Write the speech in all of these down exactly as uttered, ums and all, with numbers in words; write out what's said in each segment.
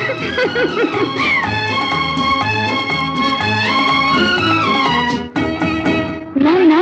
ना ना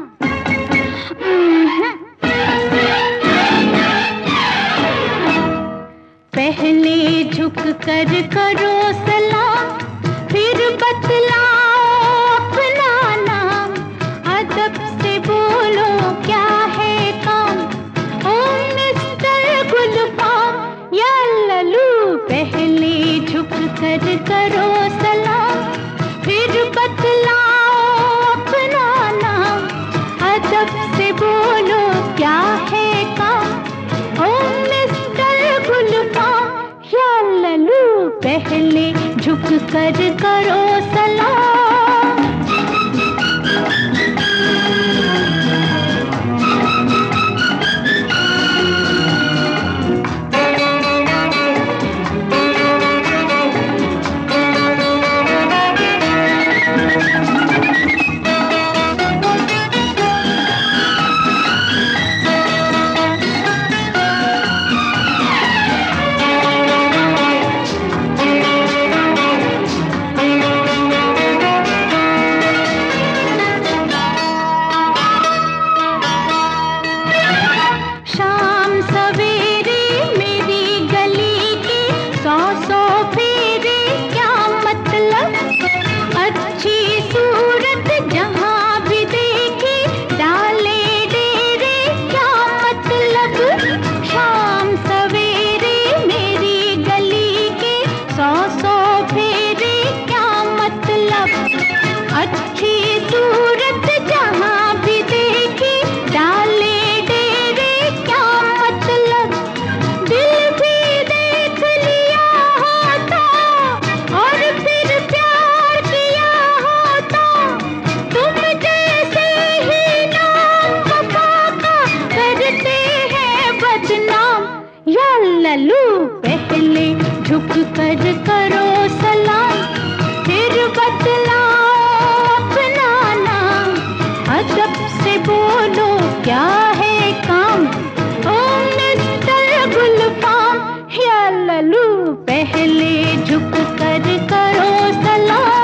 पहले झुक कर करो सलाम, फिर बतलाओ अपना नाम। अदब से बोलो क्या है काम, ओ मिस्टर गुलफाम या लल्लू। पहले झुक कर करो सलाम, फिर बतलाओ अपना नाम। अदब से बोलो क्या है काम, ओ मिस्टर गुलफाम या लल्लू। पहले झुक कर करो सलाम। लल्लू पहले झुक कर करो सलाम, फिर बतलाओ अपना नाम। अदब से बोलो क्या है काम, ओ मिस्टर गुलफाम या लल्लू। पहले झुक कर करो सलाम।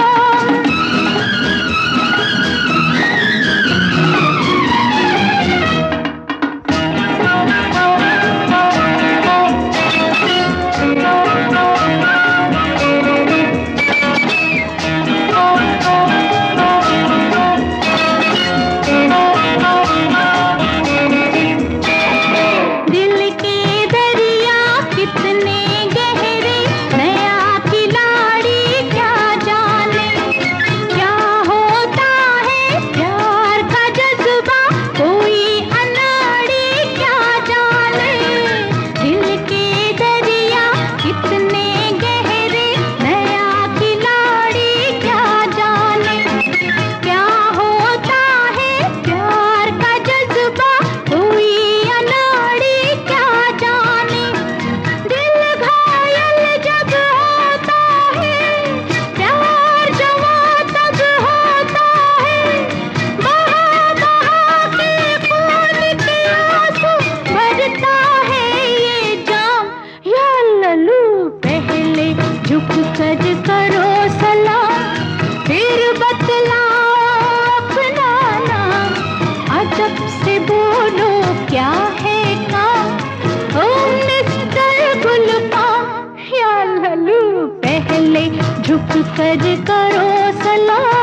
झुक कर करो सलाम, फिर बतलाओ अपना नाम। अदब से बोलो क्या है काम, ओ मिस्टर गुलफाम या लल्लू। पहले झुक कर करो सलाम।